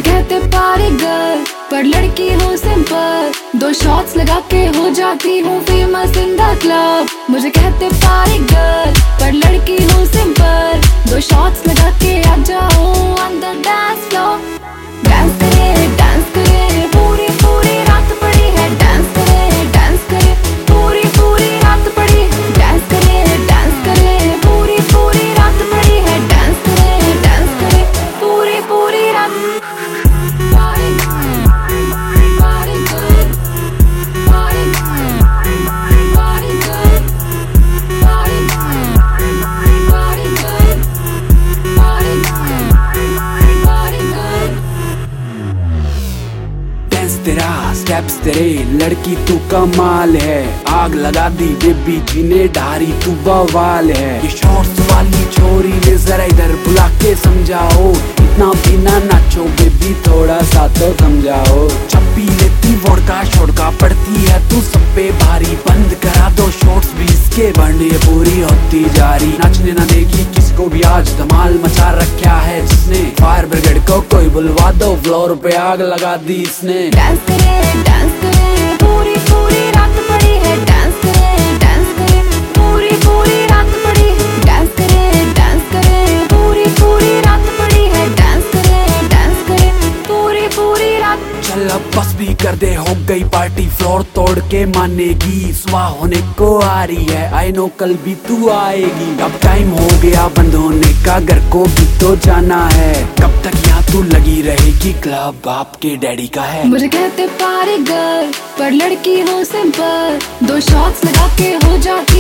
मुझे कहते पारी गर्ल पर लड़की हूँ सिंपल, 2 शॉट्स लगा के हो जाती हूँ फेमस इन द क्लब। मुझे कहते पारी गर्ल पर लड़की हूँ सिंपल, 2 शॉट्स लगा के आ जाओ on the dance floor. Dance करे पूरी पूरी रात पड़ी है, डांस करे पूरी पूरी रात पड़ी, डांस करे पूरी पूरी रात पड़ी है, डांस करे पूरी पूरी रात। तेरा स्टेप्स तेरे लड़की तू कमाल है, आग लगा दी बेबी जी ने डारी तू बवाल है। ये शॉर्ट्स वाली छोरी ने जरा इधर बुला के समझाओ, इतना भी ना नाचो बेबी थोड़ा सा तो समझाओ। चप्पी लेती वोडका शोडका पड़ती है तू सब पे भारी, बंद करा दो शॉर्ट्स भी इसके बंड ये पूरी होती जारी। नाचने ना देगी किसी को भी आज धमाल मचा रखा है जिसने, फायर ब्रिगेड को कोई बुलवा दो फ्लोर पे आग लगा दी इसने। डांस करे पूरी पूरी रात पड़ी है, डांस करे पूरी पूरी रात पड़ी, डांस करे पूरी पूरी रात पड़ी है, डांस करे पूरी पूरी रात। चल अब बस भी कर दे, हो गई पार्टी फ्लोर तोड़ के मानेगी, सुबह होने को आ रही है आई नो कल भी तू आएगी। अब टाइम हो गया बंद होने का, घर को भी तो जाना है, कब तक यहाँ तू लगी रहेगी, क्लब बाप के डैडी का है। मुझे कहते पारी गर्ल पर लड़की हूँ सिंपल, 2 शॉट्स लगा के हो जाती